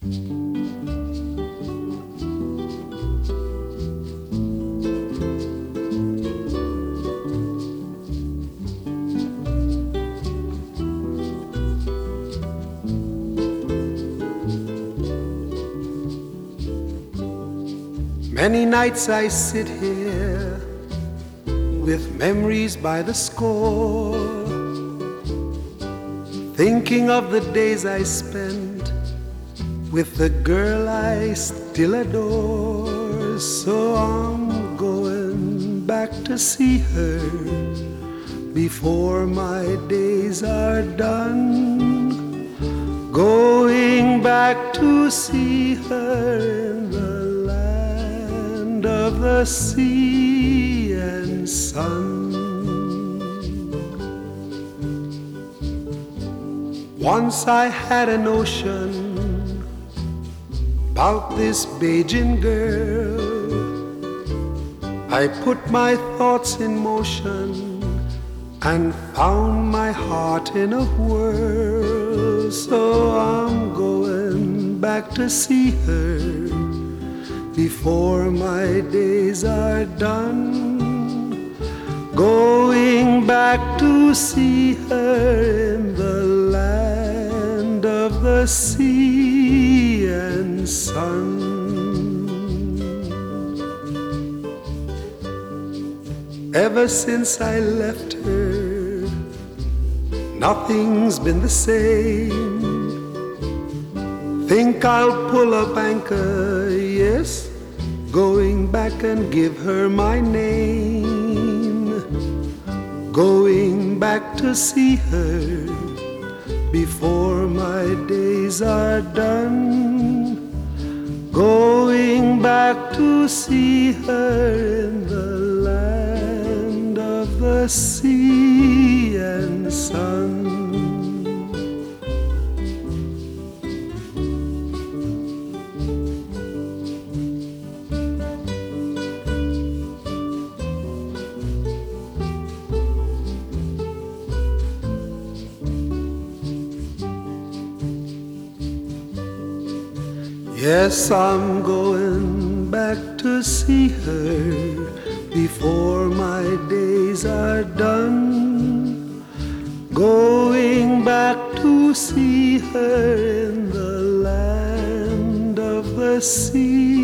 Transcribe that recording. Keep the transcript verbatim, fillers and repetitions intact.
Many nights I sit here with memories by the score, thinking of the days I spent with the girl I still adore. So I'm going back to see her before my days are done. Going back to see her in the land of the sea and sun. Once I had a notion about this Beijing girl. I put my thoughts in motion and found my heart in a whirl. So I'm going back to see her before my days are done. Going back to see her in the land of the sea and sun. Ever since I left her, nothing's been the same. Think I'll pull up anchor, yes, going back and give her my name. Going back to see her before my days are done. Going back to see her in the land of the sea and sun. Yes, I'm going back to see her before my days are done. Going back to see her in the land of the sea